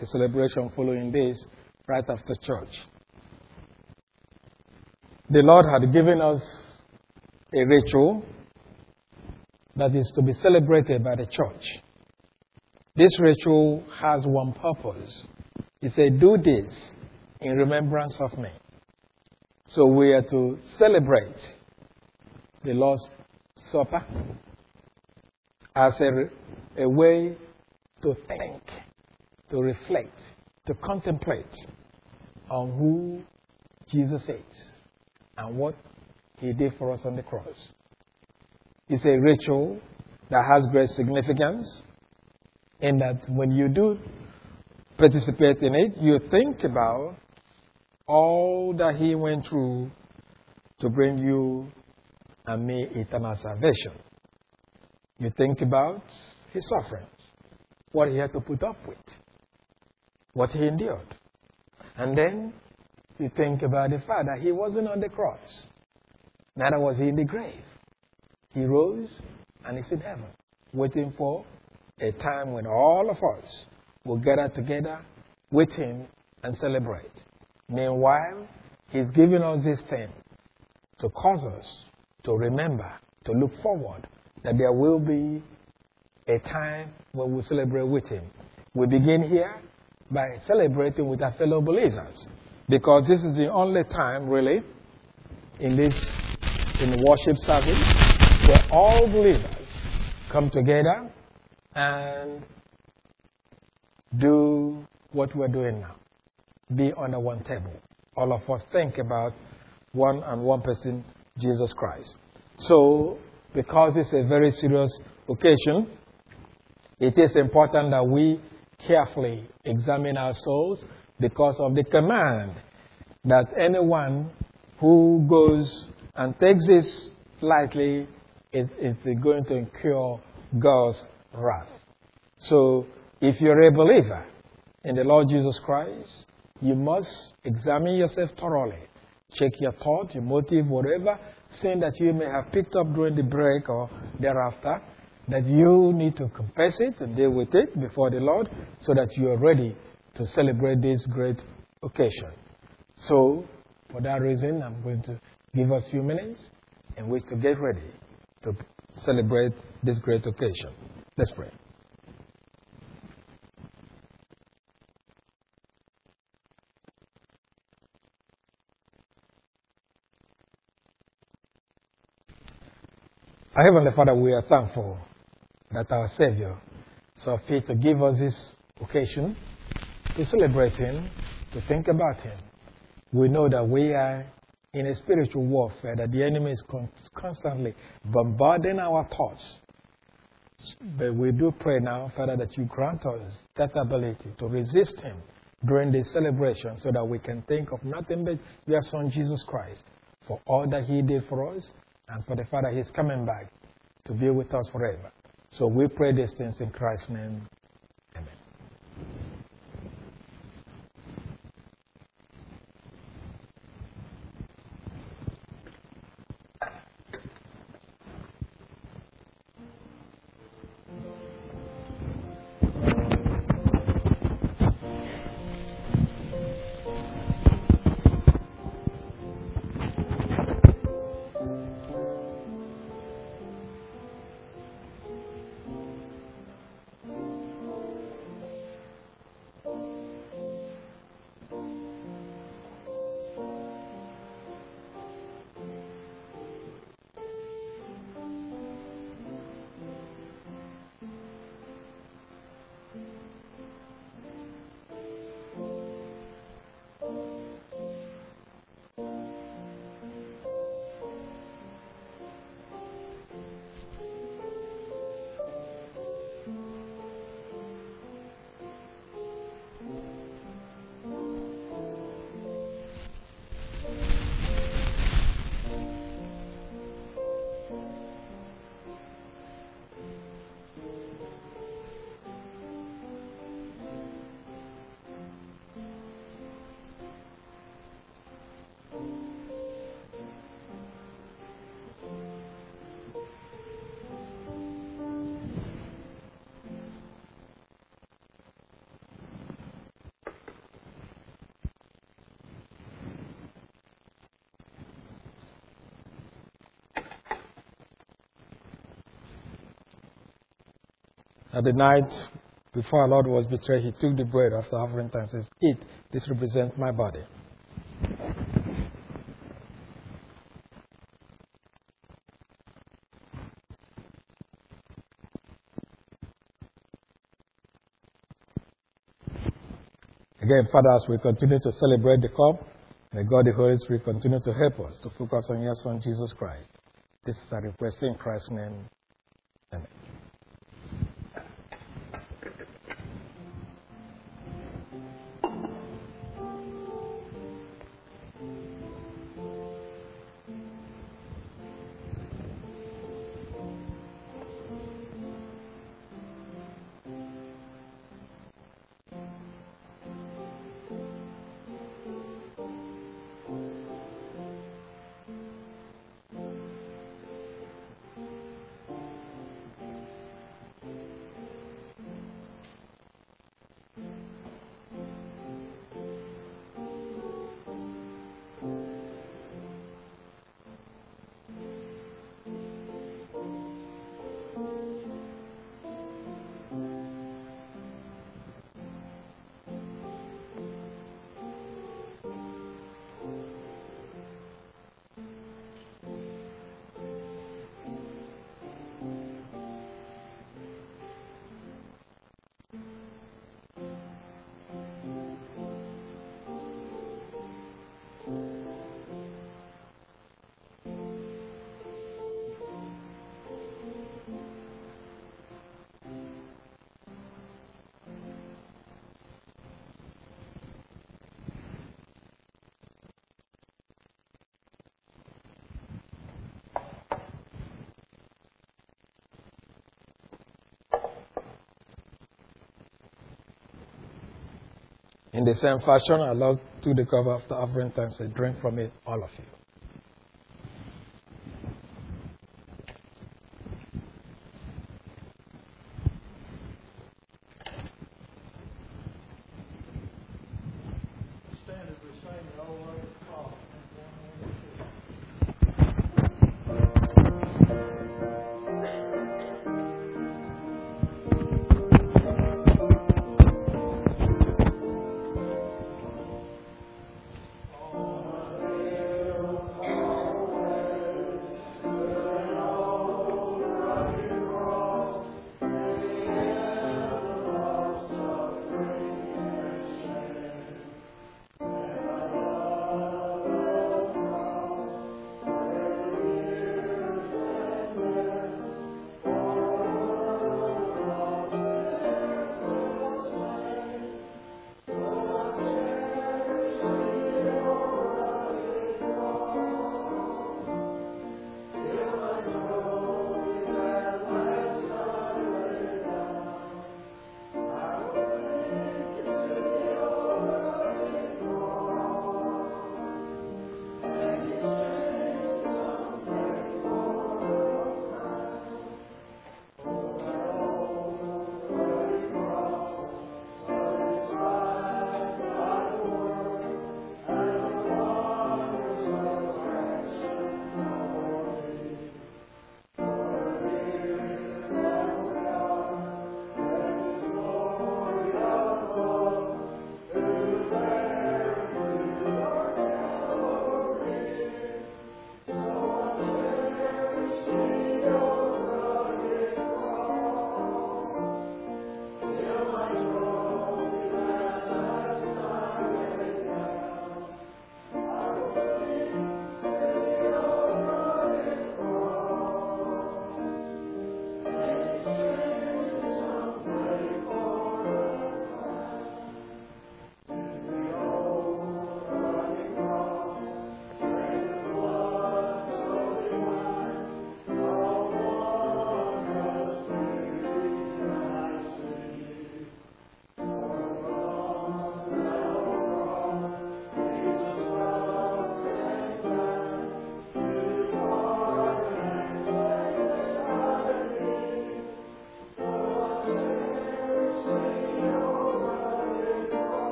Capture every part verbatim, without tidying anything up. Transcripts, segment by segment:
a celebration following this right after church. The Lord had given us a ritual that is to be celebrated by the church. This ritual has one purpose. He said, do this in remembrance of me. So we are to celebrate the Lord's Supper as a, a way to think, to reflect, to contemplate on who Jesus is and what He did for us on the cross. It's a ritual that has great significance in that when you do participate in it, you think about all that He went through to bring you and me eternal salvation. You think about His sufferings, what He had to put up with, what He endured. And then you think about the fact that He wasn't on the cross, neither was He in the grave. He rose and is in heaven, waiting for a time when all of us will gather together with Him and celebrate. Meanwhile, He's giving us this thing to cause us to remember, to look forward, that there will be a time when we celebrate with Him. We begin here by celebrating with our fellow believers, because this is the only time, really, in this in the worship service, where all believers come together and do what we're doing now. Be under one table. All of us think about one and one person, Jesus Christ. So, because it's a very serious occasion, it is important that we carefully examine our souls, because of the command that anyone who goes and takes this lightly is, is going to incur God's wrath. So, if you're a believer in the Lord Jesus Christ, you must examine yourself thoroughly. Check your thought, your motive, whatever sin that you may have picked up during the break or thereafter, that you need to confess it and deal with it before the Lord, so that you are ready to celebrate this great occasion. So, for that reason, I'm going to give us a few minutes in which to get ready to celebrate this great occasion. Let's pray. Our Heavenly Father, we are thankful that our Savior saw fit to give us this occasion to celebrate Him, to think about Him. We know that we are in a spiritual warfare, that the enemy is con- constantly bombarding our thoughts. But we do pray now, Father, that you grant us that ability to resist Him during this celebration, so that we can think of nothing but your Son, Jesus Christ, for all that He did for us, and for the fact that He's coming back to be with us forever. So we pray these things in Christ's name. Amen. At the night before our Lord was betrayed, he took the bread after offering thanks and says, "Eat, this represents my body." Again, Father, as we continue to celebrate the cup, may God the Holy Spirit continue to help us to focus on your Son, Jesus Christ. This is our request in Christ's name. Amen. In the same fashion, our Lord took the cup after offering thanks and drink from it, all of you.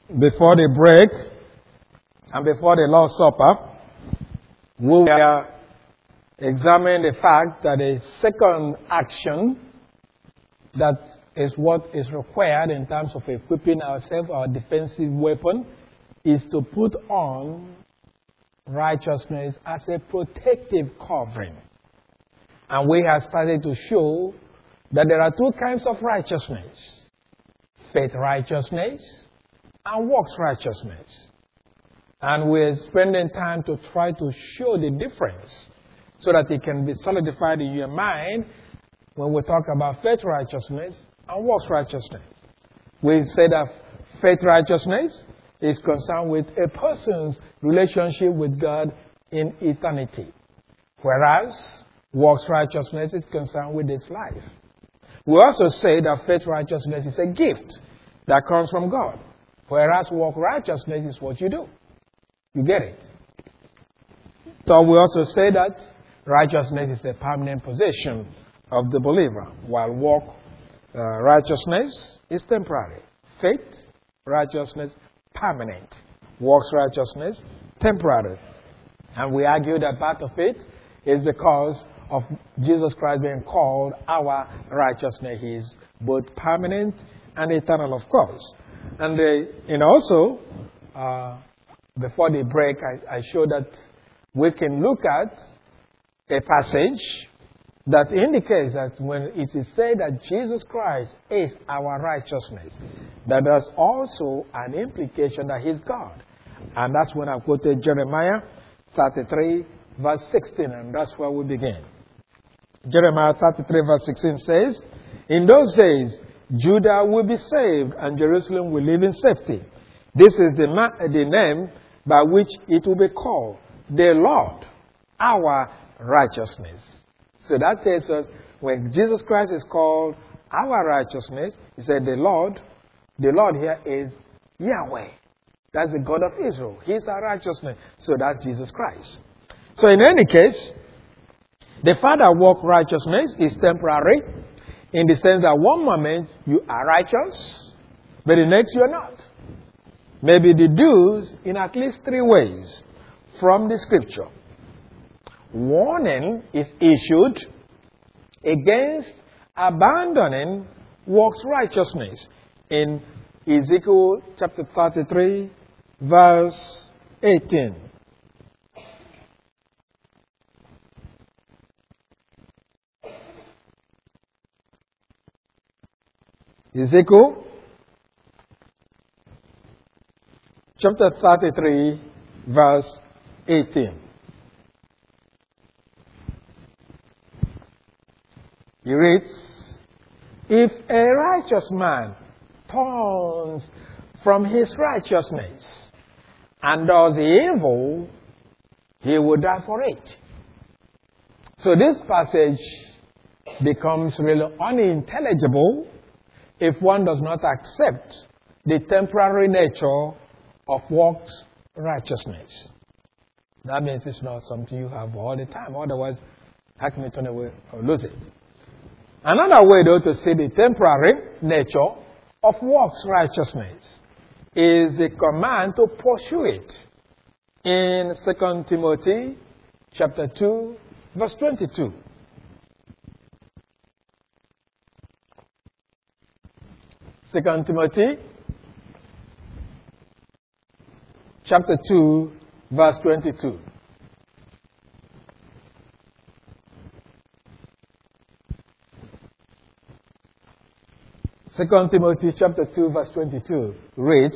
before the break and before the Lord's Supper, we will examine the fact that a second action that is what is required in terms of equipping ourselves, our defensive weapon, is to put on righteousness as a protective covering. And we have started to show that there are two kinds of righteousness: faith righteousness and works righteousness. And we're spending time to try to show the difference so that it can be solidified in your mind when we talk about faith righteousness and works righteousness. We say that faith righteousness is concerned with a person's relationship with God in eternity, whereas works righteousness is concerned with his life. We also say that faith righteousness is a gift that comes from God, whereas work righteousness is what you do. You get it? So we also say that righteousness is a permanent possession of the believer, while work uh, righteousness is temporary. Faith righteousness, permanent. Works righteousness, temporary. And we argue that part of it is because of Jesus Christ being called our righteousness. He is both permanent and eternal, of course. And, uh, and also, uh, before the break, I, I showed that we can look at a passage that indicates that when it is said that Jesus Christ is our righteousness, that there's also an implication that he's God. And that's when I quoted Jeremiah thirty-three, verse sixteen, and that's where we begin. Jeremiah thirty-three, verse sixteen says, "In those days, Judah will be saved, and Jerusalem will live in safety. This is the, ma- the name by which it will be called, the Lord, our righteousness." So that tells us when Jesus Christ is called our righteousness, he said the Lord, the Lord here is Yahweh. That's the God of Israel. He's our righteousness. So that's Jesus Christ. So in any case, the Father work righteousness is temporary in the sense that one moment you are righteous, but the next you are not. Maybe deduced in at least three ways from the scripture. Warning is issued against abandoning works righteousness in Ezekiel chapter thirty-three, verse eighteen. Ezekiel chapter thirty-three, verse eighteen. He reads, "If a righteous man turns from his righteousness and does evil, he will die for it." So this passage becomes really unintelligible if one does not accept the temporary nature of works righteousness. That means it's not something you have all the time. Otherwise, how can you turn away or lose it? Another way, though, to see the temporary nature of works righteousness is the command to pursue it in Second Timothy chapter two, verse twenty-two. Second Timothy chapter two, verse twenty-two. Second Timothy chapter two, verse twenty-two reads,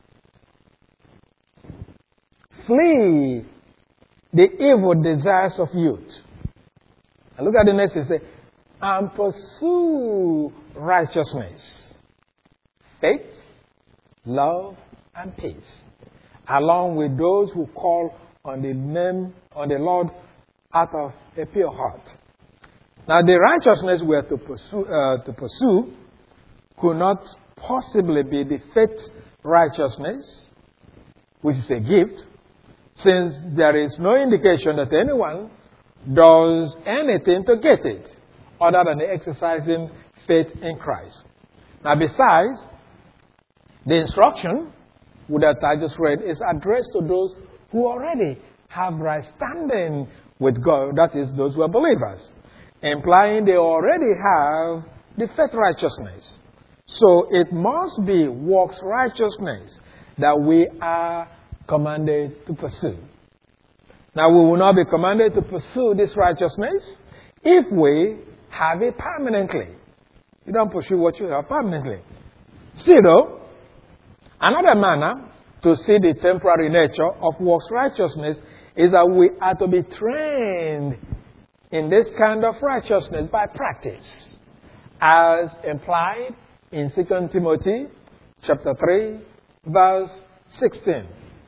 "Flee the evil desires of youth." And look at the next, it says, "And pursue righteousness, faith, love, and peace, along with those who call on the name on the Lord out of a pure heart." Now, the righteousness we are to pursue, uh, to pursue could not possibly be the faith righteousness, which is a gift, since there is no indication that anyone does anything to get it other than exercising faith in Christ. Now, besides, the instruction that I just read is addressed to those who already have right standing with God, that is, those who are believers, implying they already have the faith righteousness. So it must be works righteousness that we are commanded to pursue. Now, we will not be commanded to pursue this righteousness if we have it permanently. You don't pursue what you have permanently. Still, though, another manner to see the temporary nature of works righteousness is that we are to be trained in this kind of righteousness by practice, as implied in Second Timothy chapter three, verse sixteen.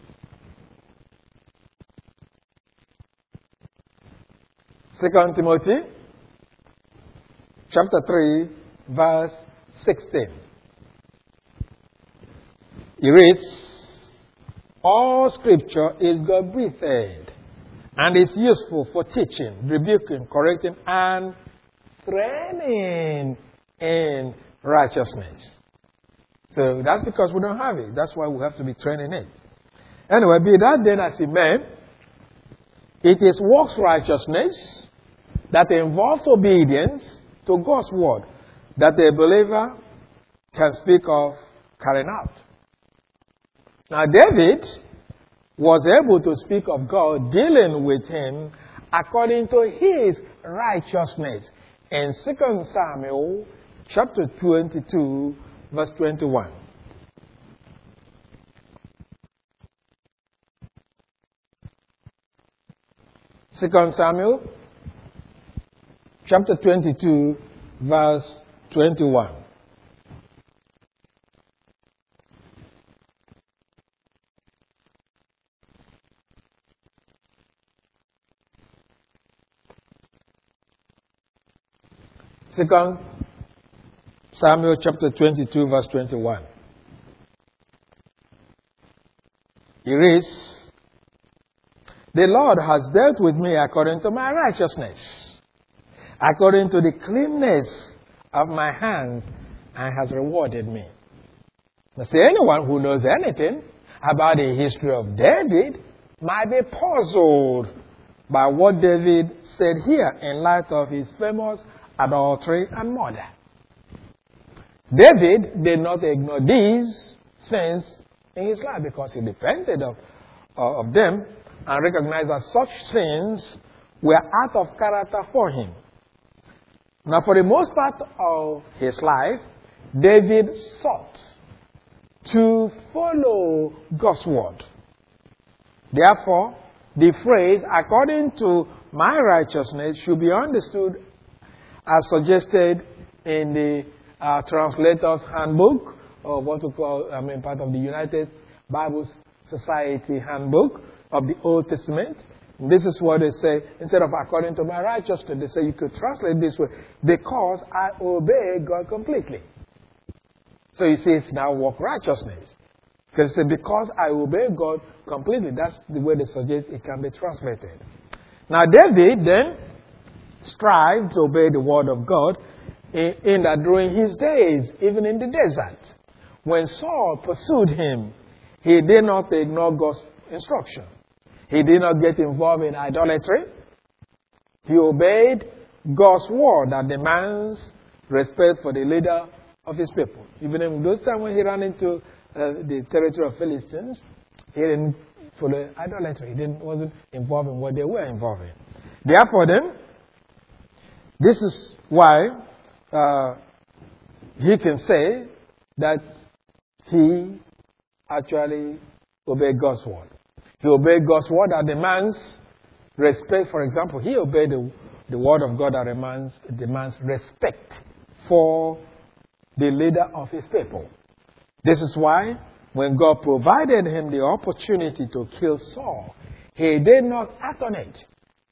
Second Timothy chapter three, verse sixteen. It reads, all scripture is God-breathed and is useful for teaching, rebuking, correcting, and training in righteousness. So that's because we don't have it. That's why we have to be trained in it. Anyway, be that then as it may, it is works righteousness that involves obedience to God's word that a believer can speak of carrying out. Now, David was able to speak of God dealing with him according to his righteousness in Second Samuel chapter twenty-two, verse twenty-one. Second Samuel chapter twenty-two, verse twenty-one. Second Samuel chapter twenty-two, verse twenty-one. It reads, the Lord has dealt with me according to my righteousness, according to the cleanness of my hands, and has rewarded me. Now, see, anyone who knows anything about the history of David might be puzzled by what David said here in light of his famous adultery and murder. David did not ignore these sins in his life because he repented of, uh, of them and recognized that such sins were out of character for him. Now, for the most part of his life, David sought to follow God's word. Therefore, the phrase, according to my righteousness, should be understood as suggested in the uh, Translator's Handbook, or what we call, I mean, part of the United Bible Society Handbook of the Old Testament. This is what they say. Instead of according to my righteousness, they say you could translate this way, because I obey God completely. So you see, it's now work righteousness. Because they say, because I obey God completely, that's the way they suggest it can be translated. Now, David then strived to obey the word of God in, in that during his days, even in the desert, when Saul pursued him, he did not ignore God's instruction. He did not get involved in idolatry. He obeyed God's word that demands respect for the leader of his people. Even in those times when he ran into uh, the territory of Philistines, he didn't follow idolatry. He didn't, wasn't involved in what they were involved in. Therefore then, this is why uh, he can say that he actually obeyed God's word. He obeyed God's word that demands respect. For example, he obeyed the, the word of God that demands, demands respect for the leader of his people. This is why when God provided him the opportunity to kill Saul, he did not act on it.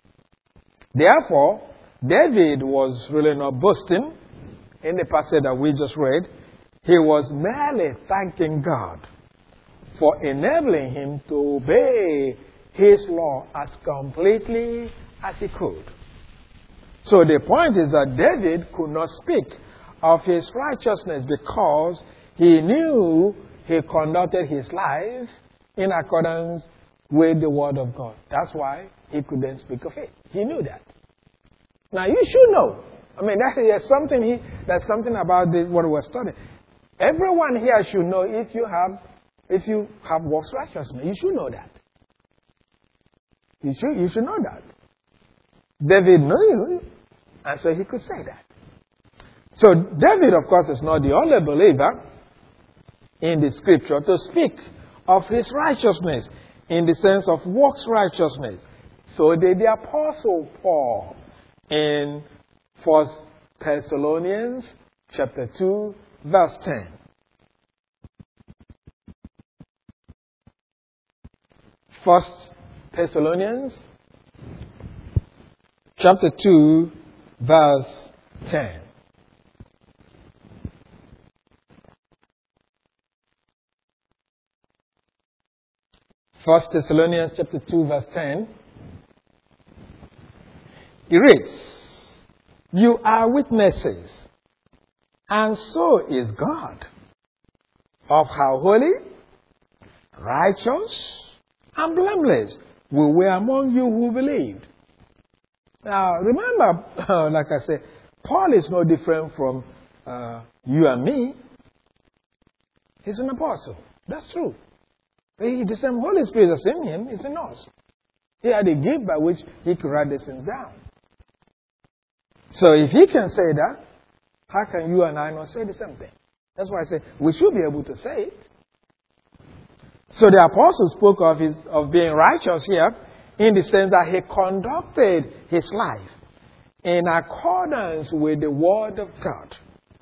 Therefore, David was really not boasting in the passage that we just read. He was merely thanking God for enabling him to obey his law as completely as he could. So the point is that David could not speak of his righteousness because he knew he conducted his life in accordance with the Word of God. That's why he couldn't speak of it. He knew that. Now you should know. I mean, that is something he, that's something about this, what we're studying. Everyone here should know if you have, if you have works righteousness. You should know that. You should, you should know that. David knew, and so he could say that. So David, of course, is not the only believer in the scripture to speak of his righteousness in the sense of works righteousness. So did the Apostle Paul in First Thessalonians chapter two, verse ten. First Thessalonians chapter two, verse ten. First Thessalonians chapter two, verse ten. It reads, "You are witnesses, and so is God, of how holy, righteous, and blameless we were among you who believed." Now, remember, uh, like I said, Paul is no different from uh, you and me. He's an apostle. That's true. He, the same Holy Spirit that's in him is in us. He had a gift by which he could write these things down. So if he can say that, how can you and I not say the same thing? That's why I say we should be able to say it. So the apostle spoke of his of being righteous here in the sense that he conducted his life in accordance with the Word of God.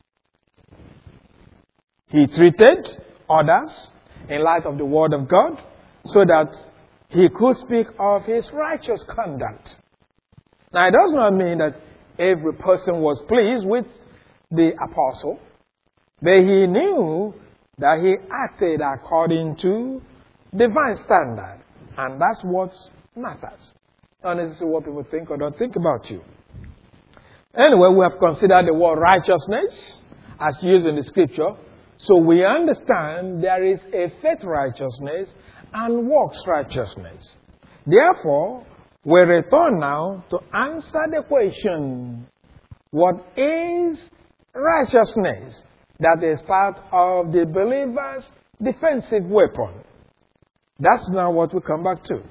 He treated others in light of the Word of God so that he could speak of his righteous conduct. Now, it does not mean that every person was pleased with the apostle, but he knew that he acted according to divine standard. And that's what matters. Not necessarily what people think or don't think about you. Anyway, we have considered the word righteousness as used in the scripture. So we understand there is a faith righteousness and works righteousness. Therefore, we return now to answer the question, what is righteousness that is part of the believer's defensive weapon? That's now what we come back to.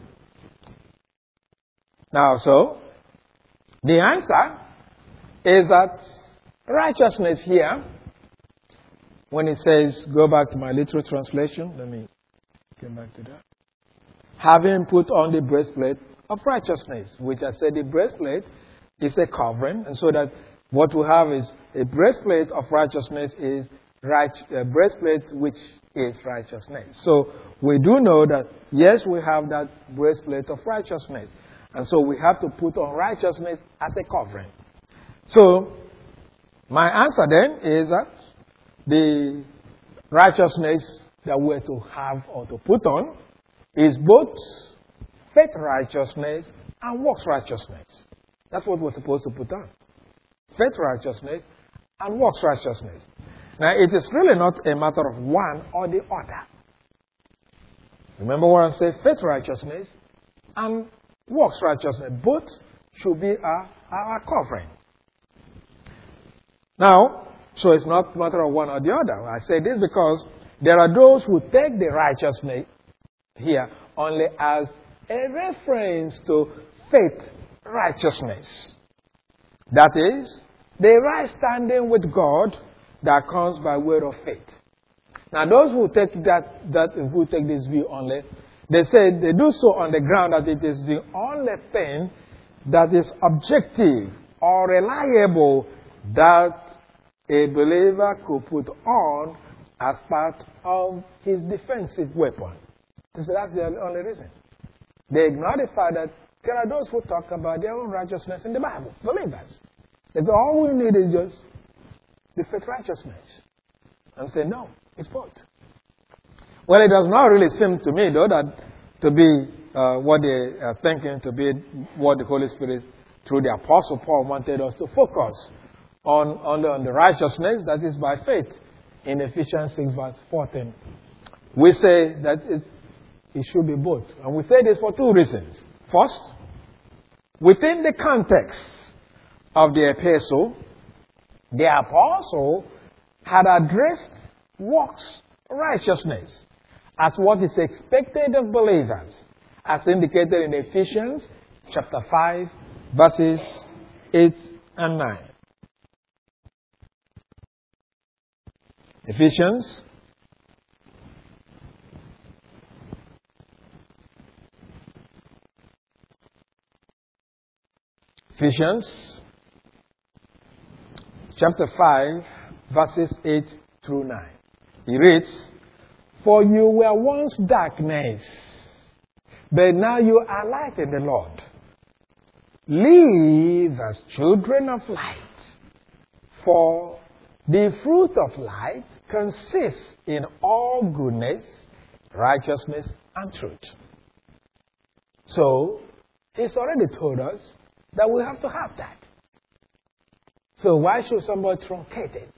Now, so, the answer is that righteousness here, when it says, go back to my literal translation, let me get back to that. Having put on the breastplate of righteousness, which I said the breastplate is a covering, and so that what we have is a breastplate of righteousness is right, a breastplate which is righteousness. So we do know that, yes, we have that breastplate of righteousness. And so we have to put on righteousness as a covering. So my answer then is that the righteousness that we're to have or to put on is both faith righteousness and works righteousness. That's what we're supposed to put on. Faith righteousness and works righteousness. Now, it is really not a matter of one or the other. Remember what I said? Faith righteousness and works righteousness. Both should be our, our covering. Now, so it's not a matter of one or the other. I say this because there are those who take the righteousness here only as a reference to faith righteousness. That is, the right standing with God that comes by way of faith. Now, those who take that, that who take this view only, they say they do so on the ground that it is the only thing that is objective or reliable that a believer could put on as part of his defensive weapon. So that's the only reason. They ignore the fact that there are those who talk about their own righteousness in the Bible, believers. That's all we need is just the faith righteousness. And say, no, it's both. Well, it does not really seem to me, though, that to be uh, what they are thinking to be what the Holy Spirit, through the Apostle Paul, wanted us to focus on, on, the, on the righteousness that is by faith in Ephesians six, verse fourteen. we say that it, it should be both. And we say this for two reasons. First, within the context of the epistle, the apostle had addressed works righteousness as what is expected of believers, as indicated in Ephesians chapter five, verses eight and nine. Ephesians Ephesians chapter five, verses eight through nine. He reads, "For you were once darkness, but now you are light in the Lord. Live as children of light. For the fruit of light consists in all goodness, righteousness, and truth." So, he's already told us that we have to have that. So why should somebody truncate it?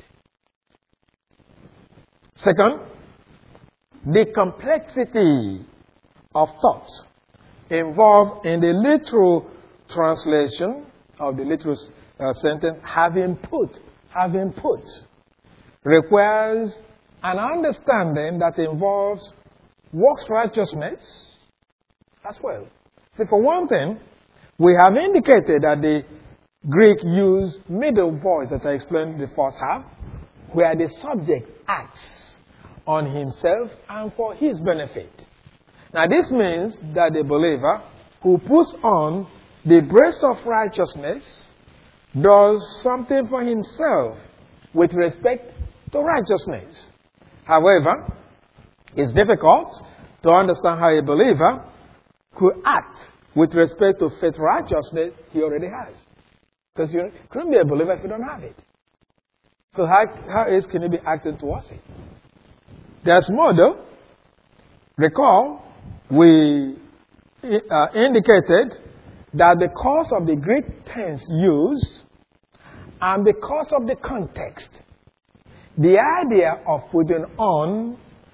Second, the complexity of thought involved in the literal translation of the literal uh, sentence, having put, having put, requires an understanding that involves works righteousness as well. See, for one thing, we have indicated that the Greek used middle voice that I explained in the first half, where the subject acts on himself and for his benefit. Now this means that the believer who puts on the breast of righteousness does something for himself with respect to righteousness. However, it's difficult to understand how a believer could act with respect to faith righteousness he already has. Because you couldn't be a believer if you don't have it. So how, how else can you be acting towards it? There's more though. Recall, we uh, indicated that because of the Greek tense used and because of the context, the idea of putting on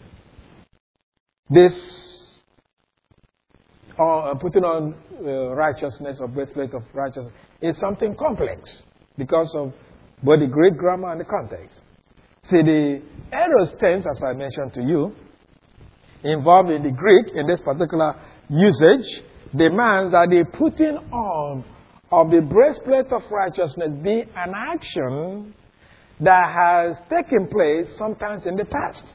this or putting on uh, righteousness or breastplate of righteousness is something complex because of both the Greek grammar and the context. See, the aorist tense, as I mentioned to you, involved in the Greek in this particular usage, demands that the putting on of the breastplate of righteousness be an action that has taken place sometimes in the past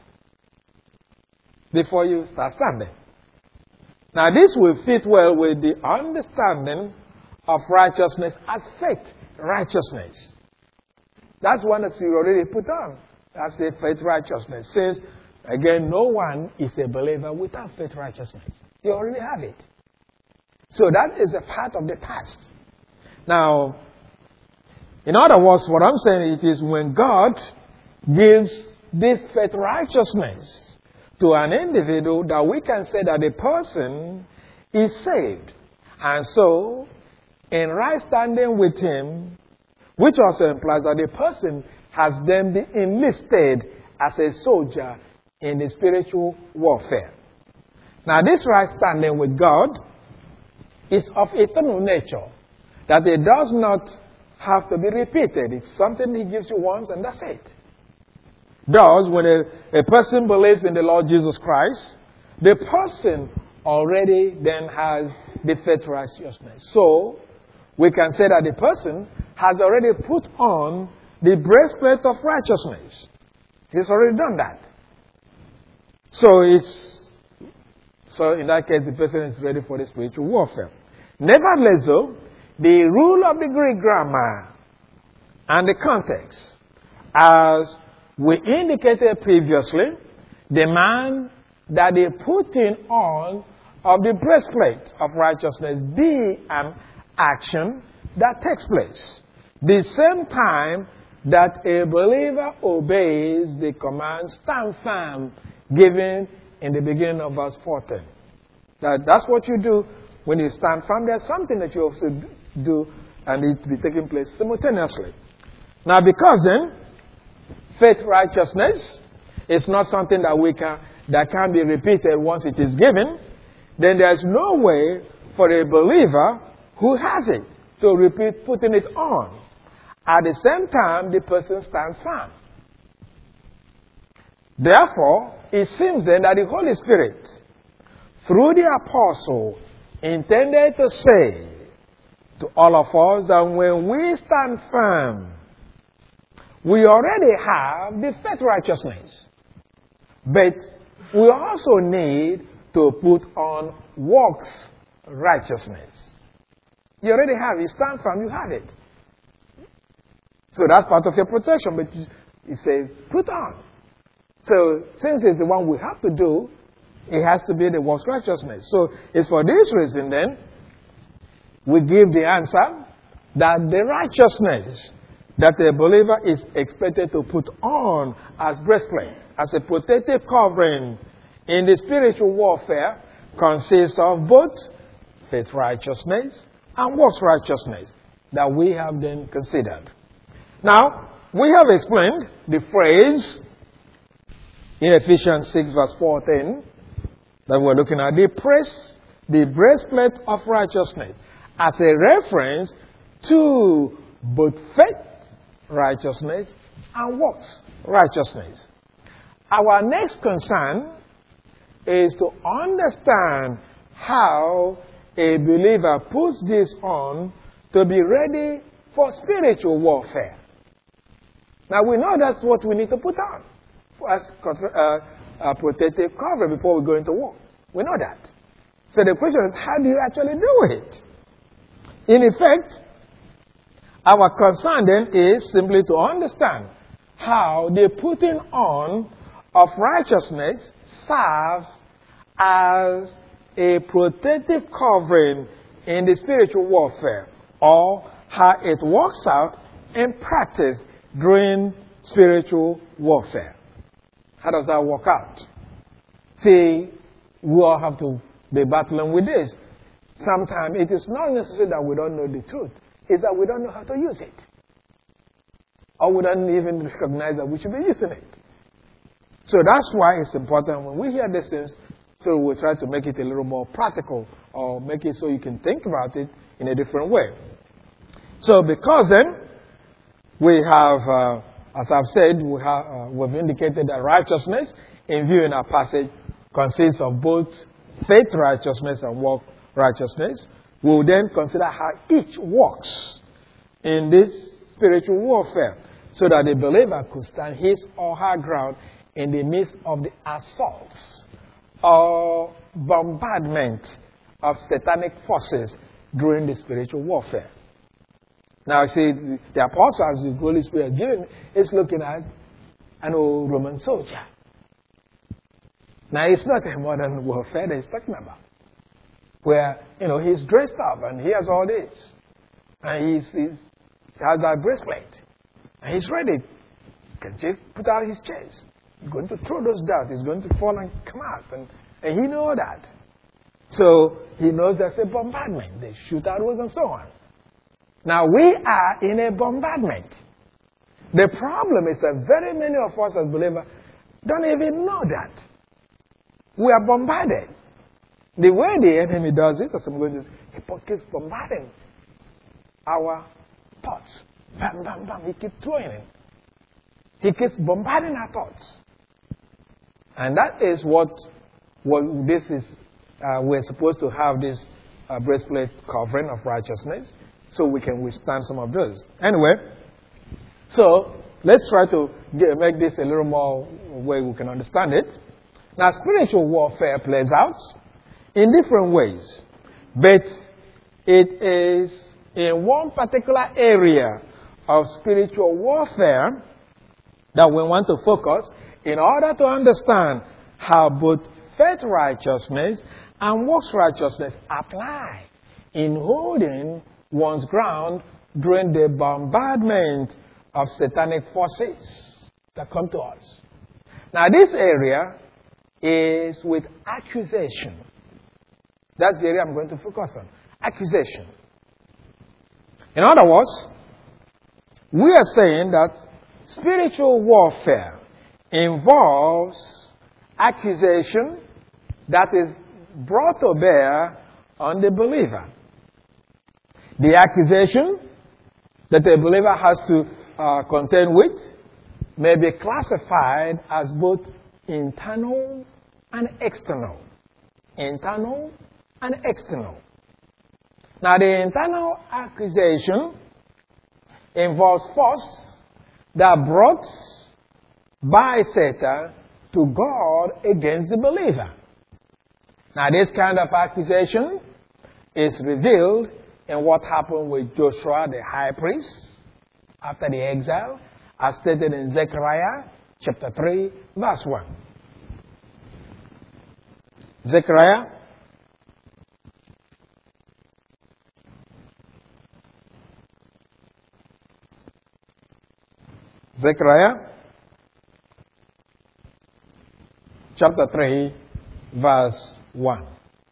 before you start standing. Now, this will fit well with the understanding of righteousness as faith righteousness. That's one that you already put on. That's the faith righteousness. Since, again, no one is a believer without faith righteousness. You already have it. So that is a part of the past. Now, in other words, what I'm saying it is when God gives this faith righteousness to an individual, that we can say that the person is saved. And so, in right standing with Him, which also implies that the person has then been enlisted as a soldier in the spiritual warfare. Now, this right standing with God is of eternal nature, that it does not have to be repeated. It's something He gives you once and that's it. Thus, when a, a person believes in the Lord Jesus Christ, the person already then has the faith righteousness. So, we can say that the person has already put on the breastplate of righteousness. He's already done that. So, it's so in that case, the person is ready for the spiritual warfare. Nevertheless, though, the rule of the Greek grammar and the context, as we indicated previously, demand that the putting on of the breastplate of righteousness be an action that takes place the same time that a believer obeys the command, stand firm, given in the beginning of verse fourteen. That, that's what you do when you stand firm. There's something that you also do and it be taking place simultaneously. Now, because then, faith righteousness is not something that we can that can be repeated once it is given, then there's no way for a believer who has it to repeat putting it on. At the same time, the person stands firm. Therefore, it seems then that the Holy Spirit, through the apostle, intended to say to all of us that when we stand firm, we already have the faith righteousness. But we also need to put on works righteousness. You already have it. Stand firm, you have it. So that's part of your protection. But it says, put on. So since it's the one we have to do, it has to be the works righteousness. So it's for this reason then, we give the answer that the righteousness that a believer is expected to put on as breastplate, as a protective covering in the spiritual warfare, consists of both faith righteousness and works righteousness that we have then considered. Now, we have explained the phrase in Ephesians six verse fourteen that we're looking at, the press, the breastplate of righteousness, as a reference to both faith righteousness and works righteousness. Our next concern is to understand how a believer puts this on to be ready for spiritual warfare. Now we know that's what we need to put on as uh, a protective cover before we go into war. We know that. So the question is, how do you actually do it? In effect, our concern then is simply to understand how the putting on of righteousness serves as a protective covering in the spiritual warfare, or how it works out in practice during spiritual warfare. How does that work out? See, we all have to be battling with this. Sometimes it is not necessary that we don't know the truth. It's that we don't know how to use it. Or we don't even recognize that we should be using it. So that's why it's important when we hear these things, so we try to make it a little more practical, or make it so you can think about it in a different way. So because then, we have, uh, as I've said, we have, uh, we've indicated that righteousness, in view in our passage, consists of both faith righteousness and work righteousness. We will then consider how each works in this spiritual warfare, so that the believer could stand his or her ground in the midst of the assaults or bombardment of satanic forces during the spiritual warfare. Now, see, the apostle, as the Holy Spirit given, is looking at an old Roman soldier. Now, it's not a modern warfare that he's talking about, where, you know, he's dressed up and he has all this, and he's, he's he has that breastplate, and he's ready. He can just put out his chest. He's going to throw those darts. He's going to fall and come out, and, and he knows that. So he knows there's a bombardment. They shoot arrows and so on. Now we are in a bombardment. The problem is that very many of us as believers don't even know that. We are bombarded. The way the enemy does it, as I'm going to say, he keeps bombarding our thoughts. Bam, bam, bam. He keeps throwing it. He keeps bombarding our thoughts. And that is what, what this is. Uh, we're supposed to have this uh, breastplate covering of righteousness, so we can withstand some of those. Anyway, so let's try to get, make this a little more way we can understand it. Now, spiritual warfare plays out in different ways, but it is in one particular area of spiritual warfare that we want to focus in order to understand how both faith righteousness and works righteousness apply in holding one's ground during the bombardment of satanic forces that come to us. Now, this area is with accusation. That's the area I'm going to focus on. Accusation. In other words, we are saying that spiritual warfare involves accusation that is brought to bear on the believer. The accusation that a believer has to uh, contend with may be classified as both internal and external. Internal and external. Now, the internal accusation involves force that brought by Satan to God against the believer. Now, this kind of accusation is revealed in what happened with Joshua, the high priest, after the exile, as stated in Zechariah chapter three, verse one. Zechariah Zechariah chapter three, verse one.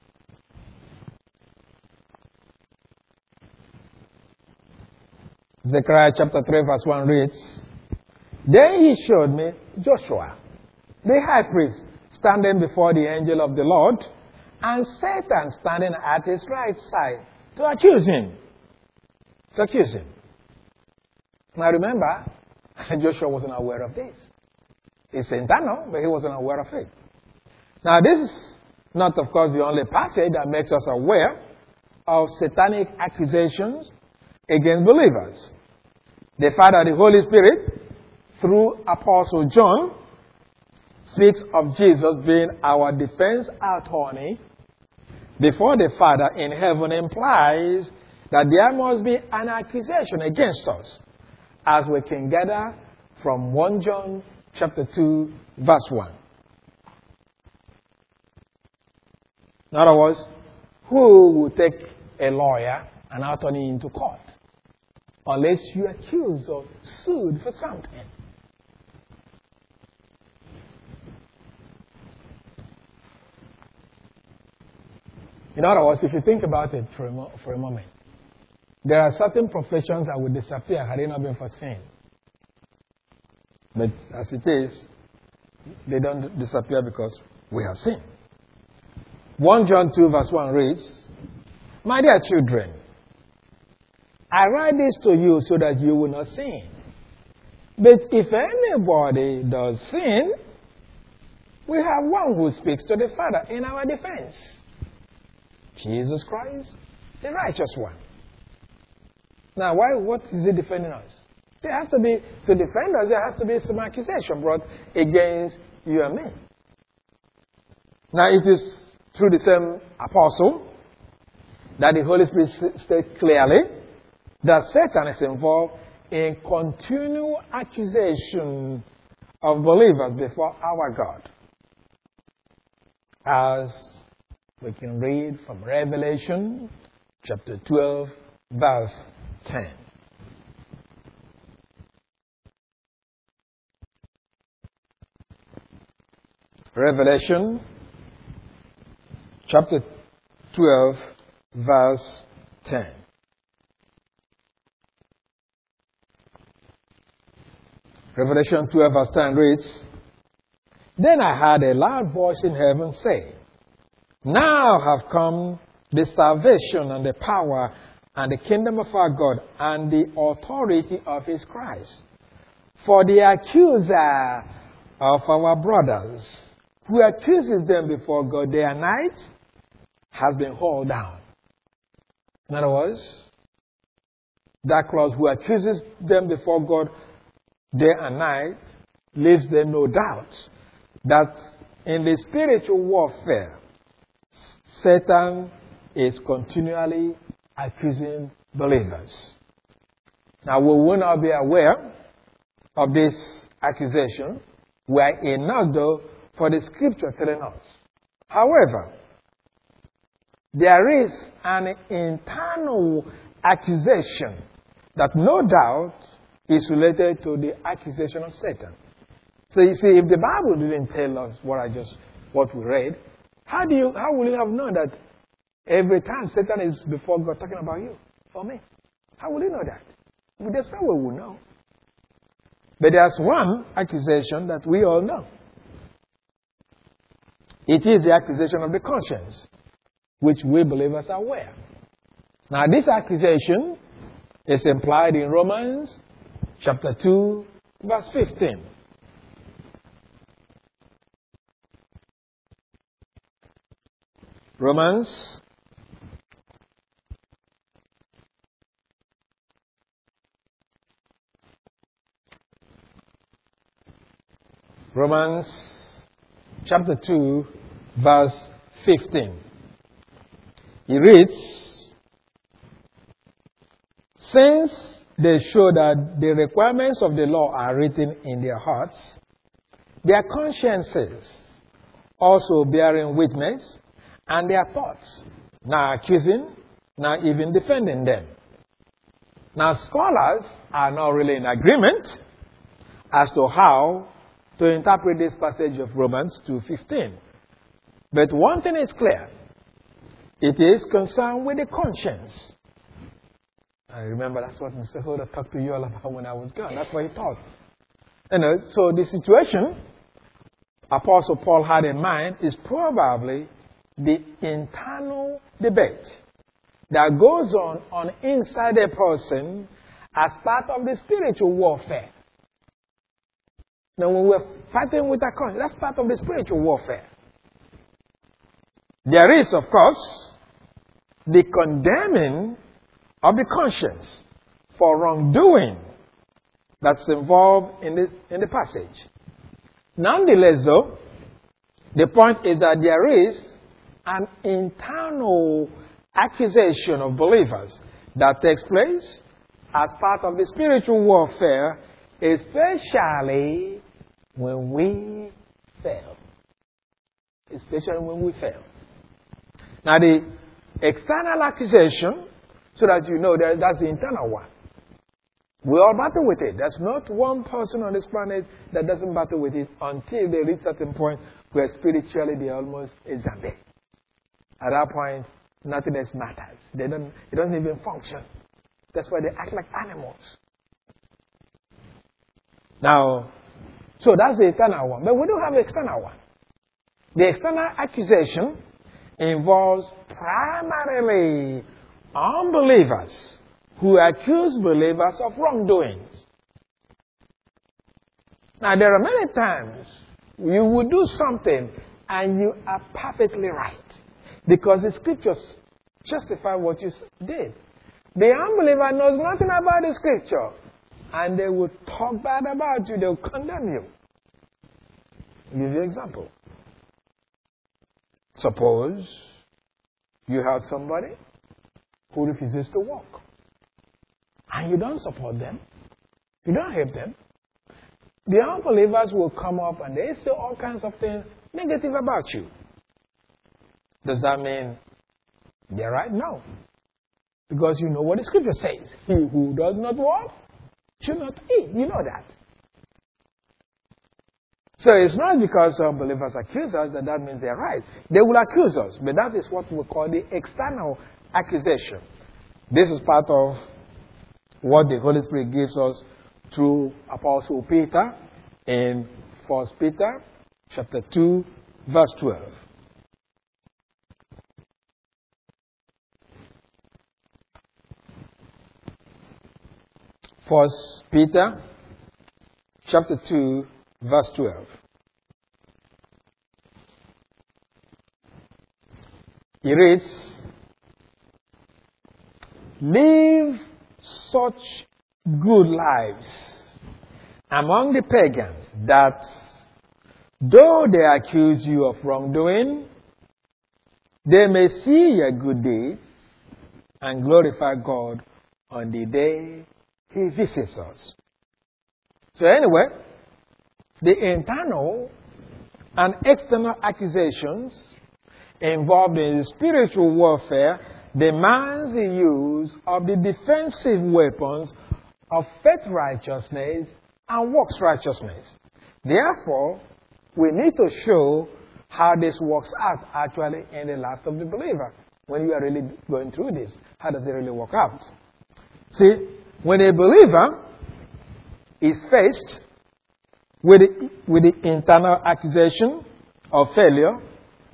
Zechariah chapter three, verse one reads, Then he showed me Joshua, the high priest, standing before the angel of the Lord, and Satan standing at his right side to accuse him. To accuse him. Now remember, Joshua wasn't aware of this. It's internal, but he wasn't aware of it. Now this is not, of course, the only passage that makes us aware of satanic accusations against believers. The Father, the Holy Spirit, through Apostle John, speaks of Jesus being our defense attorney before the Father in heaven, implies that there must be an accusation against us, as we can gather from First John chapter two, verse one. In other words, who will take a lawyer, an attorney, into court unless you are accused or sued for something? In other words, if you think about it for a, mo- for a moment, there are certain professions that would disappear had it not been for sin. But as it is, they don't disappear because we have sin. First John two verse one reads, My dear children, I write this to you so that you will not sin. But if anybody does sin, we have one who speaks to the Father in our defense. Jesus Christ, the righteous one. Now, why? What is he defending us? There has to be, to defend us, there has to be some accusation brought against you and me. Now, it is through the same apostle that the Holy Spirit states clearly that Satan is involved in continual accusation of believers before our God. As we can read from Revelation chapter twelve, verse ten. Revelation chapter twelve, verse ten. Revelation twelve, verse ten reads, Then I heard a loud voice in heaven say, Now have come the salvation and the power and the kingdom of our God and the authority of his Christ. For the accuser of our brothers, who accuses them before God day and night, has been hauled down. In other words, that clause, who accuses them before God day and night, leaves them no doubt that in the spiritual warfare, Satan is continually accusing believers. Now, we will not be aware of this accusation. We are enough, though, for the scripture telling us. However, there is an internal accusation that no doubt is related to the accusation of Satan. So you see, if the Bible didn't tell us what I just what we read, how do you how will you have known that every time Satan is before God talking about you or me? How will you know that? Well, there's no way we know. But there's one accusation that we all know. It is the accusation of the conscience, which we believers are aware. Now, this accusation is implied in Romans chapter two, verse fifteen. Romans Romans chapter two, verse fifteen. He reads, "Since they show that the requirements of the law are written in their hearts, their consciences also bearing witness, and their thoughts now accusing, now even defending them." Now, scholars are not really in agreement as to how to interpret this passage of Romans two fifteen. But one thing is clear. It is concerned with the conscience. I remember that's what Mister Holder talked to you all about when I was gone. That's what he taught. You know, so the situation Apostle Paul had in mind is probably the internal debate that goes on, on inside a person as part of the spiritual warfare. Now, when we're fighting with our conscience, that's part of the spiritual warfare. There is, of course, the condemning of the conscience for wrongdoing that's involved in, this, in the passage. Nonetheless, though, the point is that there is an internal accusation of believers that takes place as part of the spiritual warfare, especially when we fail. Especially when we fail. Now, the external accusation, so that you know that that's the internal one. We all battle with it. There's not one person on this planet that doesn't battle with it until they reach a certain point where spiritually they are almost a zombie. At that point, nothing else matters. They don't, it doesn't even function. That's why they act like animals. Now, so that's the internal one. But we don't have the external one. The external accusation involves primarily unbelievers who accuse believers of wrongdoings. Now, there are many times you will do something and you are perfectly right because the scriptures justify what you did. The unbeliever knows nothing about the scripture and they will talk bad about you. They will condemn you. I'll give you an example. Suppose you have somebody who refuses to walk. And you don't support them. You don't help them. The unbelievers will come up and they say all kinds of things negative about you. Does that mean they're right? No. Because you know what the scripture says. He who does not walk should not eat. You know that. So it's not because unbelievers accuse us that that means they're right. They will accuse us, but that is what we call the external accusation. This is part of what the Holy Spirit gives us through Apostle Peter in First Peter chapter two, verse twelve. First Peter chapter two, verse twelve. He reads, "Live such good lives among the pagans that, though they accuse you of wrongdoing, they may see your good deeds and glorify God on the day He visits us." So anyway, the internal and external accusations involved in spiritual warfare demands the use of the defensive weapons of faith righteousness and works righteousness. Therefore, we need to show how this works out actually in the life of the believer. When you are really going through this, how does it really work out? See, when a believer is faced with the, with the internal accusation of failure,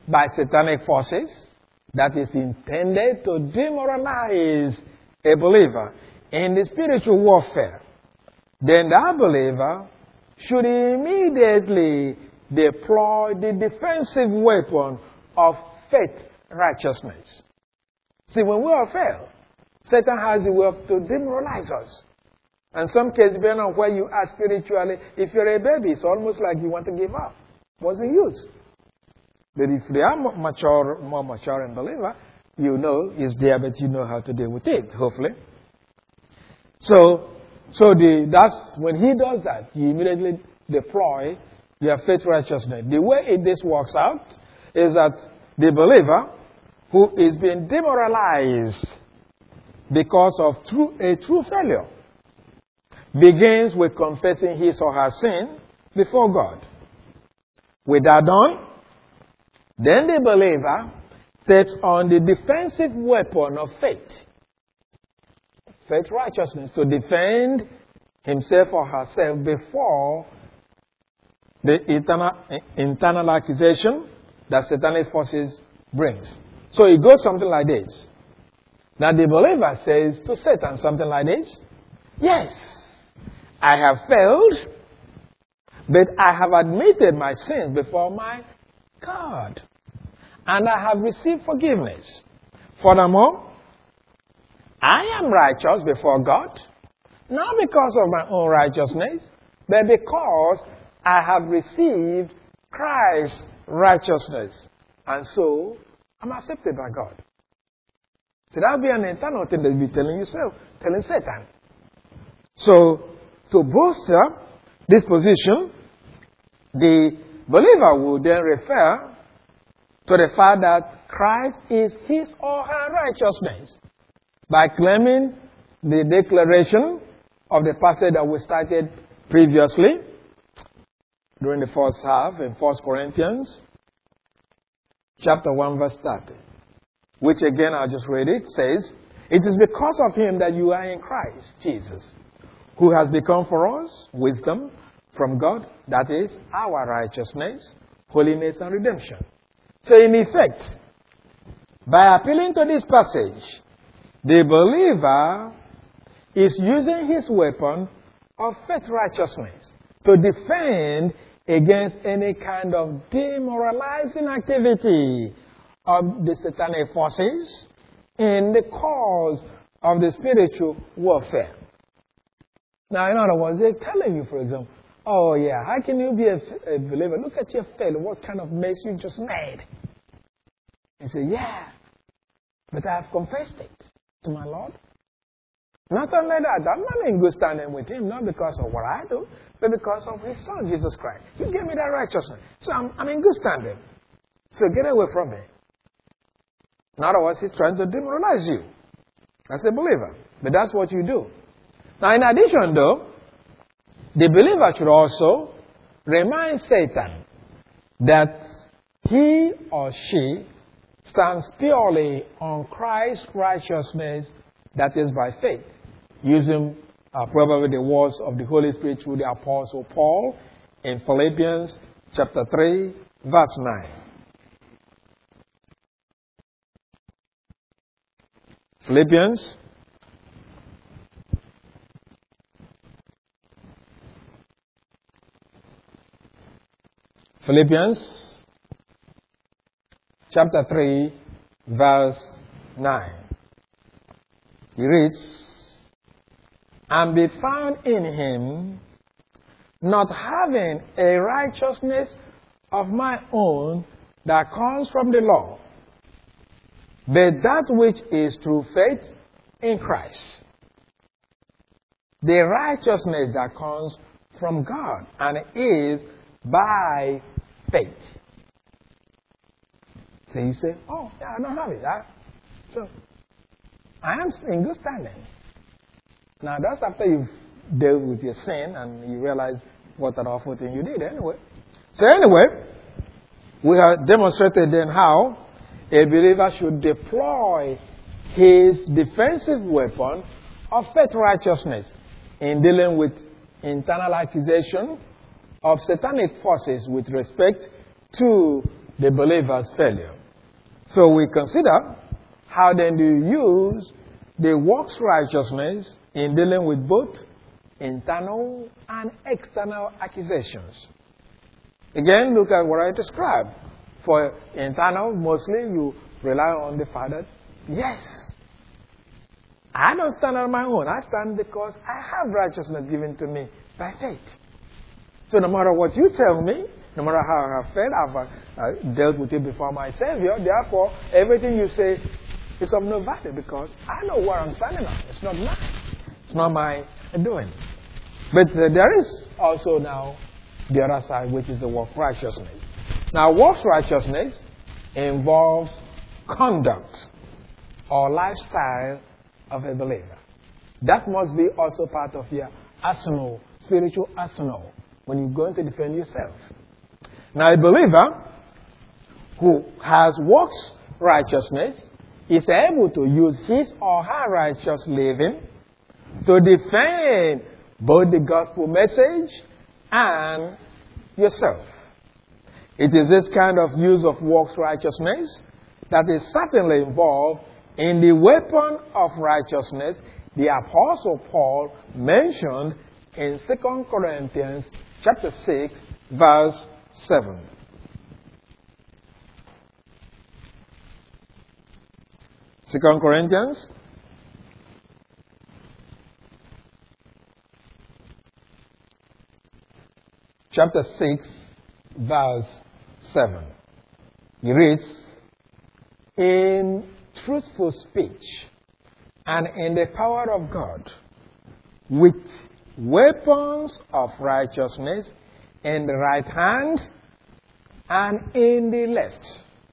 by satanic forces that is intended to demoralize a believer in the spiritual warfare, then that believer should immediately deploy the defensive weapon of faith righteousness. See, when we are failed, Satan has the way to demoralize us. And some cases, depending on where you are spiritually, if you're a baby, it's almost like you want to give up. What's the use? But if they are mature, more mature and believer, you know it's there, but you know how to deal with it, hopefully. So, so the, that's when he does that, you immediately deploy your faith righteousness. The way it, this works out is that the believer who is being demoralized because of true, a true failure begins with confessing his or her sin before God. With that done, then the believer takes on the defensive weapon of faith, faith righteousness, to defend himself or herself before the internal, internal accusation that satanic forces brings. So it goes something like this. Now the believer says to Satan something like this: yes, I have failed, but I have admitted my sins before my God, and I have received forgiveness. Furthermore, I am righteous before God, not because of my own righteousness, but because I have received Christ's righteousness, and so I'm accepted by God. So that would be an internal thing that you'll be telling yourself, telling Satan. So, to bolster this position, the believer will then refer to the fact that Christ is his or her righteousness by claiming the declaration of the passage that we started previously during the first half in First Corinthians chapter one verse thirty, which again I just read it, says, it is because of him that you are in Christ Jesus, who has become for us wisdom from God, that is our righteousness, holiness, and redemption. So in effect, by appealing to this passage, the believer is using his weapon of faith righteousness to defend against any kind of demoralizing activity of the satanic forces in the cause of the spiritual warfare. Now, in other words, they're telling you, for example, oh yeah, how can you be a, a believer? Look at your failure. What kind of mess you just made? You say, yeah, but I have confessed it to my Lord. Not only that, I'm not in good standing with him, not because of what I do, but because of his son, Jesus Christ. He gave me that righteousness. So I'm, I'm in good standing. So get away from me. In other words, he's trying to demoralize you as a believer. But that's what you do. Now, in addition, though, the believer should also remind Satan that he or she stands purely on Christ's righteousness, that is by faith, using uh, probably the words of the Holy Spirit through the Apostle Paul in Philippians chapter three, verse nine. Philippians Philippians chapter three, verse nine. He reads, and be found in him, not having a righteousness of my own that comes from the law, but that which is through faith in Christ. The righteousness that comes from God and is by faith. So you say, oh, yeah, I don't have it. I, so I am in good standing. Now that's after you've dealt with your sin and you realize what an awful thing you did anyway. So anyway, we have demonstrated then how a believer should deploy his defensive weapon of faith righteousness in dealing with internal accusation of satanic forces with respect to the believer's failure. So we consider how then do you use the works righteousness in dealing with both internal and external accusations. Again, look at what I described. For internal, mostly you rely on the fact that, yes, I don't stand on my own. I stand because I have righteousness given to me by faith. So no matter what you tell me, no matter how I have felt, I've uh, dealt with it before my Savior. Therefore, everything you say is of no value because I know what I'm standing on. It's not mine. It's not my doing. But uh, there is also now the other side, which is the work righteousness. Now, works righteousness involves conduct or lifestyle of a believer. That must be also part of your arsenal, spiritual arsenal, when you're going to defend yourself. Now, a believer who has works righteousness is able to use his or her righteous living to defend both the gospel message and yourself. It is this kind of use of works righteousness that is certainly involved in the weapon of righteousness the Apostle Paul mentioned in Second Corinthians chapter six, verse seven. Second Corinthians chapter six, verse seven. He reads, "In truthful speech and in the power of God, with weapons of righteousness in the right hand and in the left."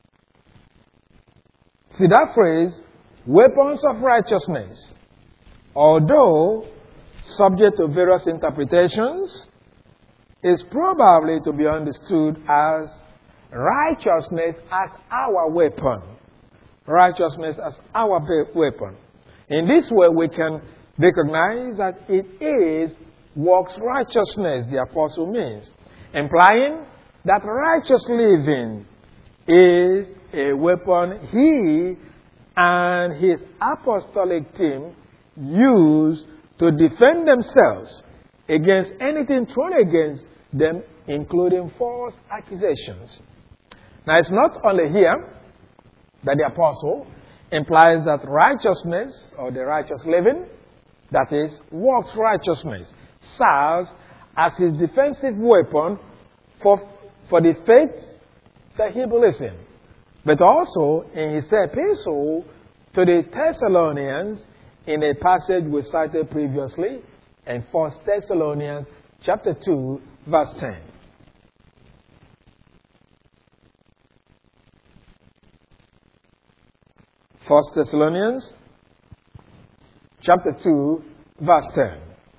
See that phrase, weapons of righteousness, although subject to various interpretations, is probably to be understood as righteousness as our weapon. Righteousness as our weapon. In this way, we can recognize that it is works righteousness, the apostle means, implying that righteous living is a weapon he and his apostolic team use to defend themselves against anything thrown against them, including false accusations. Now, it's not only here that the apostle implies that righteousness, or the righteous living, that is, works righteousness, serves as his defensive weapon for, for the faith that he believes in. But also in his epistle to the Thessalonians, in a passage we cited previously, in First Thessalonians chapter two, verse ten. First Thessalonians chapter two, verse ten.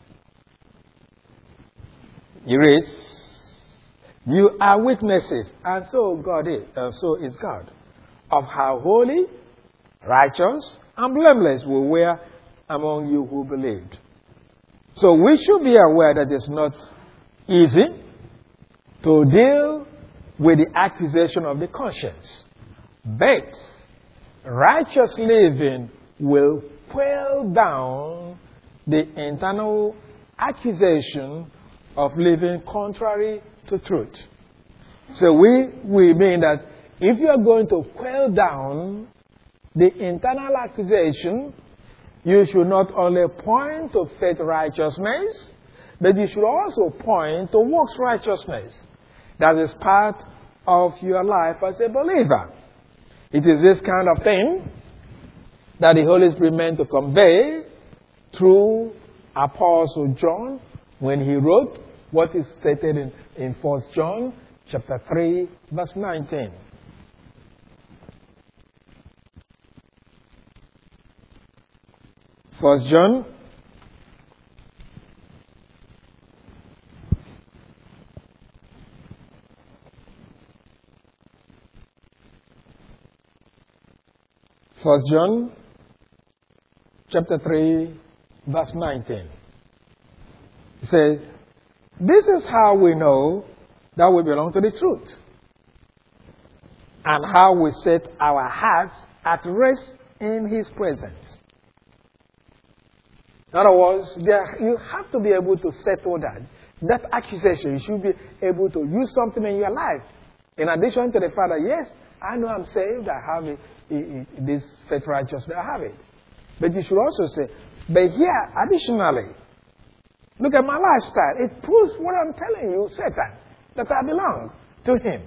He reads, "You are witnesses, and so God is, and so is God, of how holy, righteous, and blameless we were among you who believed." So we should be aware that it's not easy to deal with the accusation of the conscience. But righteous living will quell down the internal accusation of living contrary to truth. So we, we mean that if you are going to quell down the internal accusation, you should not only point to faith righteousness, but you should also point to works righteousness. That is part of your life as a believer. It is this kind of thing that the Holy Spirit meant to convey through Apostle John when he wrote what is stated in, in First John chapter three, verse nineteen. First John First John chapter three, verse nineteen. It says, "This is how we know that we belong to the truth. and how we set our hearts at rest in His presence. In other words, there, you have to be able to settle that. That accusation, you should be able to use something in your life. In addition to the fact that, yes, I know I'm saved, I have it, it, it, this faith righteousness, I have it. But you should also say, but here, additionally, look at my lifestyle. It proves what I'm telling you, Satan, that I belong to him.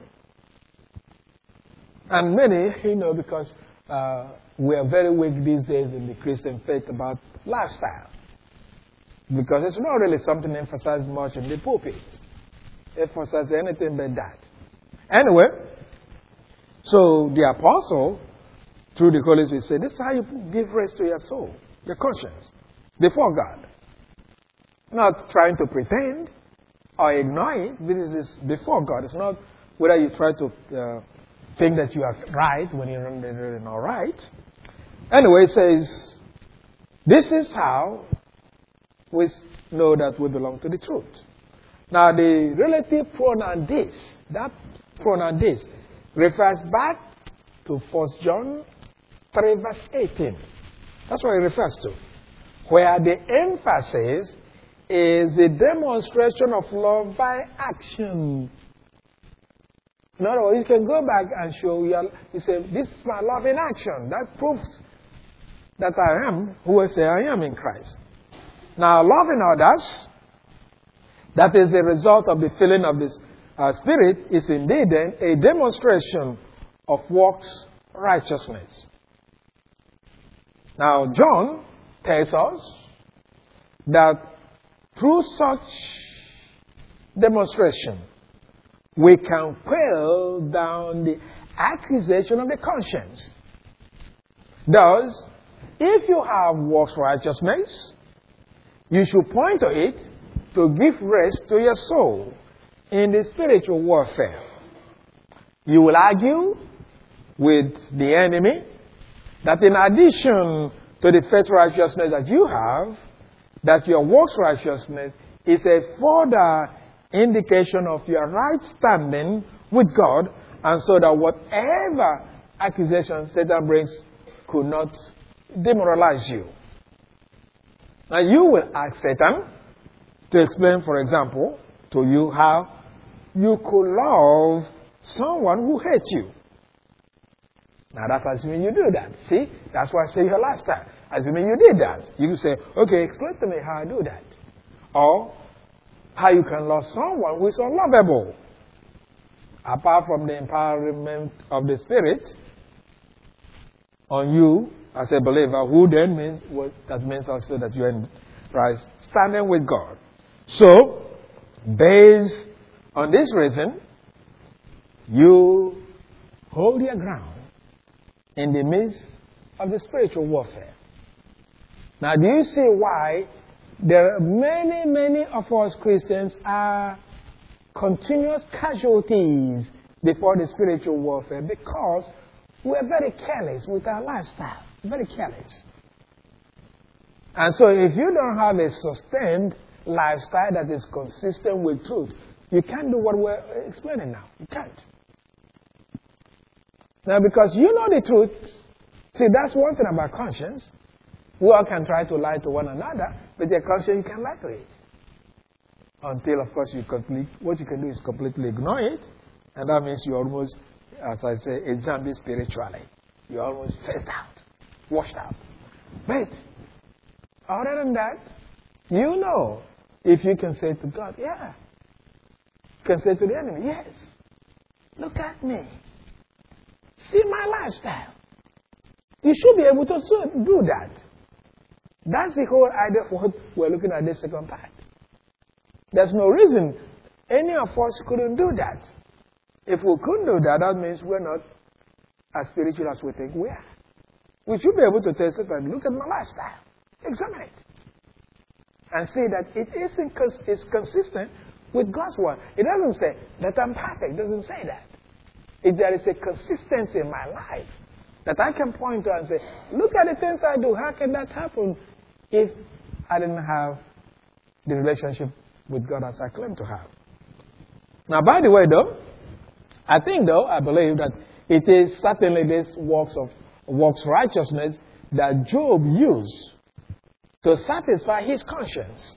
And many, you know, because uh, we are very weak these days in the Christian faith about lifestyle. Because it's not really something emphasized much in the pulpit. Emphasize anything but that. Anyway, so the apostle, through the Holy Spirit, said, this is how you give rest to your soul, your conscience, before God. Not trying to pretend or ignore it. This is before God. It's not whether you try to uh, think that you are right when you're really not right. Anyway, it says, this is how we know that we belong to the truth. Now, the relative pronoun this, that pronoun this, refers back to First John three, verse eighteen. That's what it refers to. Where the emphasis is a demonstration of love by action. In other words, you can go back and show, your, you say, this is my love in action. That proves that I am who I say I am in Christ. Now, loving others, that is a result of the filling of this uh, Spirit, is indeed then a demonstration of works righteousness. Now, John tells us that through such demonstration, we can quell down the accusation of the conscience. Thus, if you have works righteousness, you should point to it to give rest to your soul in the spiritual warfare. You will argue with the enemy that in addition to the faith righteousness that you have, that your works righteousness is a further indication of your right standing with God, and so that whatever accusation Satan brings could not demoralize you. Now you will ask Satan to explain, for example, to you how you could love someone who hates you. Now that's assuming you do that. See, that's why I say your lifestyle. Assuming you did that, you can say, okay, explain to me how I do that. Or how you can love someone who is unlovable. Apart from the empowerment of the Spirit on you as a believer, who then means what that means also that you're in Christ, standing with God. So, based on this reason, you hold your ground in the midst of the spiritual warfare. Now, do you see why there are many, many of us Christians are continuous casualties before the spiritual warfare? Because we're very careless with our lifestyle. Very careless. And so if you don't have a sustained lifestyle that is consistent with truth, you can't do what we're explaining now. You can't. Now, because you know the truth, see, that's one thing about conscience. We all can try to lie to one another, but your conscience, you can't lie to it. Until, of course, you complete, what you can do is completely ignore it, and that means you almost, as I say, examine spiritually. You're almost phased out, washed out. But, other than that, you know, if you can say to God, yeah. You can say to the enemy, yes. Look at me. See my lifestyle. You should be able to do that. That's the whole idea for what we're looking at this second part. There's no reason any of us couldn't do that. If we couldn't do that, that means we're not as spiritual as we think we are. We should be able to test it and look at my lifestyle. Examine it. And see that it isn't it's consistent with God's word. It doesn't say that I'm perfect. It doesn't say that. If there is a consistency in my life that I can point to and say, look at the things I do. How can that happen if I didn't have the relationship with God as I claim to have? Now, by the way, though, I think, though, I believe that It is certainly this works of works righteousness that Job used to satisfy his conscience,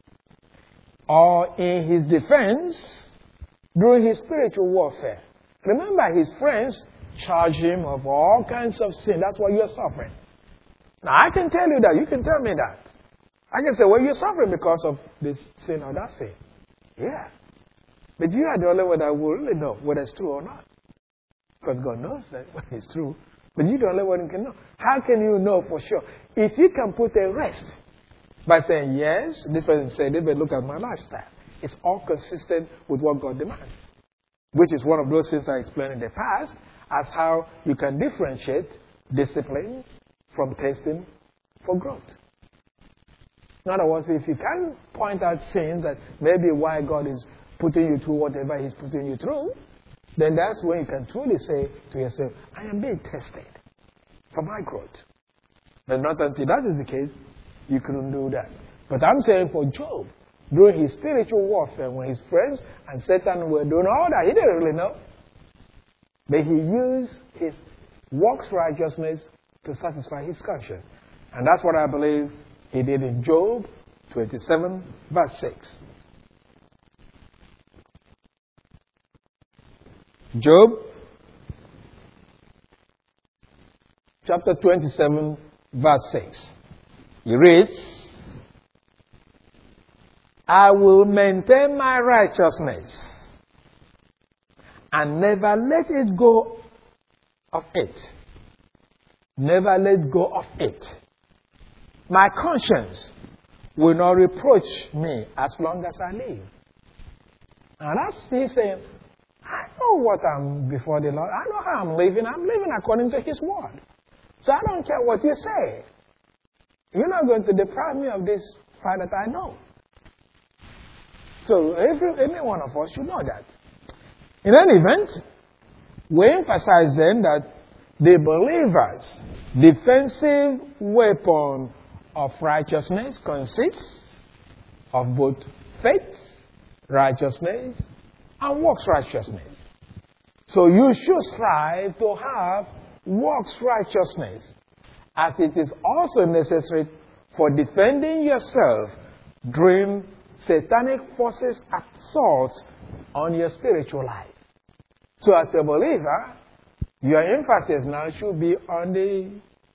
or in his defense during his spiritual warfare. Remember, his friends charged him of all kinds of sin. That's why you're suffering. Now, I can tell you that. You can tell me that. I can say, well, you're suffering because of this sin or that sin. Yeah. But you are the only one that will really know whether it's true or not. Because God knows that it's true. But you're the only one who can know. How can you know for sure? If you can put a rest by saying, yes, this person said it, but look at my lifestyle. It's all consistent with what God demands. Which is one of those things I explained in the past as how you can differentiate discipline from testing for growth. In other words, if you can point out sins that maybe why God is putting you through whatever He's putting you through, then that's when you can truly say to yourself, I am being tested for my growth. But not until that is the case, you couldn't do that. But I'm saying for Job, during his spiritual warfare, when his friends and Satan were doing all that, he didn't really know. But he used his works righteousness to satisfy his conscience. And that's what I believe he did in Job twenty-seven, verse six. Job chapter twenty-seven, verse six. He reads, I will maintain my righteousness and never let it go of it. Never let go of it. My conscience will not reproach me as long as I live. And that's he's saying, I know what I'm before the Lord. I know how I'm living. I'm living according to His word. So I don't care what you say. You're not going to deprive me of this fact that I know. So every, every one of us should know that. In any event, we emphasize then that the believer's defensive weapon of righteousness consists of both faith, righteousness, and works righteousness. So you should strive to have works righteousness, as it is also necessary for defending yourself during satanic forces' assaults on your spiritual life. So as a believer, your emphasis now should be on the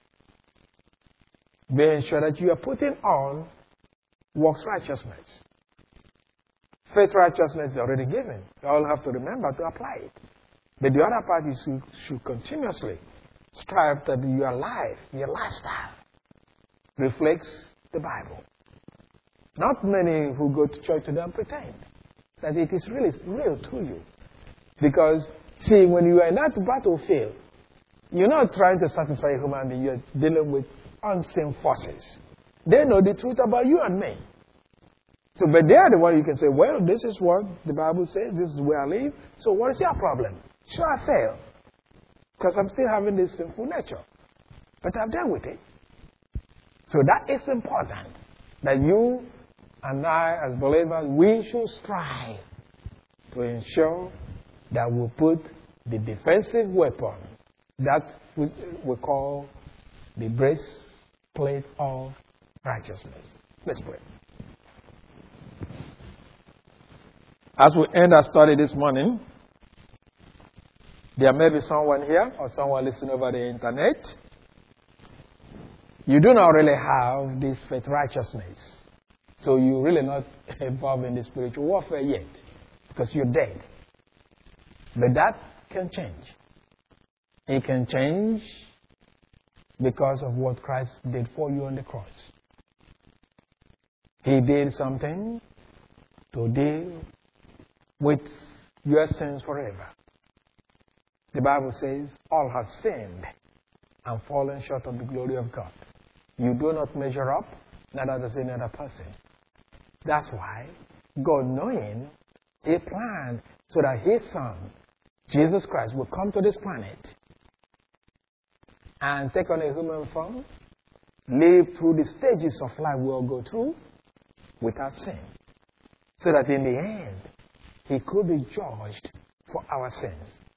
being sure that you are putting on works righteousness. Faith righteousness is already given. You all have to remember to apply it. But the other part is you should continuously strive that your life, your lifestyle, reflects the Bible. Not many who go to church today pretend that it is really real to you. Because, see, when you are in that battlefield, you're not trying to satisfy a human being. You're dealing with unseen forces. They know the truth about you and me. So, but they are the one you can say, well, this is what the Bible says. This is where I live. So what is your problem? Sure, I fail. Because I'm still having this sinful nature. But I've dealt with it. So that is important. That you and I, as believers, we should strive to ensure that we put the defensive weapon that we, we call the breastplate of righteousness. Let's pray. As we end our study this morning, there may be someone here or someone listening over the internet. You do not really have this faith righteousness. So you're really not involved in the spiritual warfare yet because you're dead. But that can change. It can change because of what Christ did for you on the cross. He did something to deal with your sins forever. The Bible says, all have sinned and fallen short of the glory of God. You do not measure up, neither does any other person. That's why God, knowing, He planned so that His Son, Jesus Christ, will come to this planet and take on a human form, live through the stages of life we all go through without sin, so that in the end, He could be judged for our sins.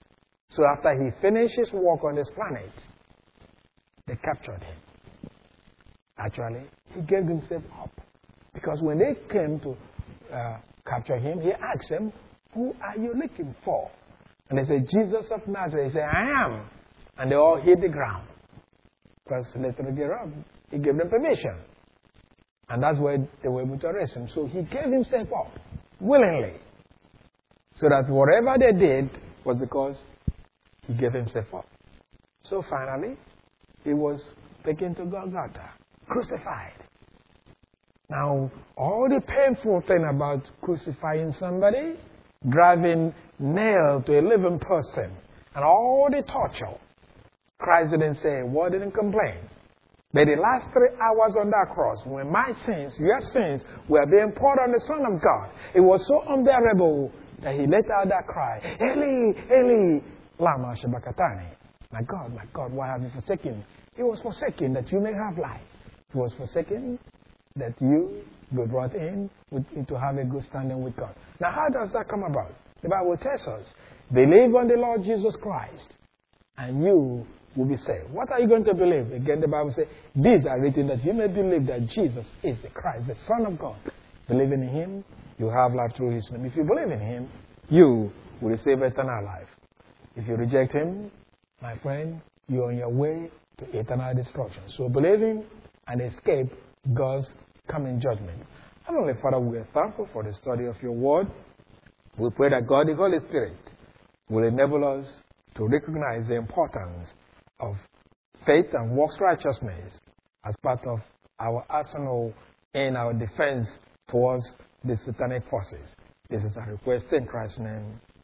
So after he finished his work on this planet, they captured him. Actually, he gave himself up. Because when they came to uh, capture him, he asked them, who are you looking for? And they said, Jesus of Nazareth. He said, I am. And they all hit the ground. Because literally, he gave them permission. And that's why they were able to arrest him. So he gave himself up willingly. So that whatever they did was because he gave himself up. So finally, he was taken to Golgotha, crucified. Now, all the painful thing about crucifying somebody, driving nail to a living person, and all the torture, Christ didn't say, well, didn't complain. But the last three hours on that cross, when my sins, your sins, were being poured on the Son of God, it was so unbearable that he let out that cry, Eli, Eli, lama sabachthani. My God, my God, why have you forsaken me? He was forsaken that you may have life. He was forsaken that you be brought in with, to have a good standing with God. Now, how does that come about? The Bible tells us, believe on the Lord Jesus Christ, and you will be saved. What are you going to believe? Again, the Bible says, these are written that you may believe that Jesus is the Christ, the Son of God. Believing in him, you have life through his name. If you believe in him, you will receive eternal life. If you reject him, my friend, you're on your way to eternal destruction. So believe him and escape God's coming judgment. Heavenly Father, we are thankful for the study of your word. We pray that God, the Holy Spirit, will enable us to recognize the importance of faith and works righteousness as part of our arsenal in our defense towards the satanic forces. This is a request in Christ's name.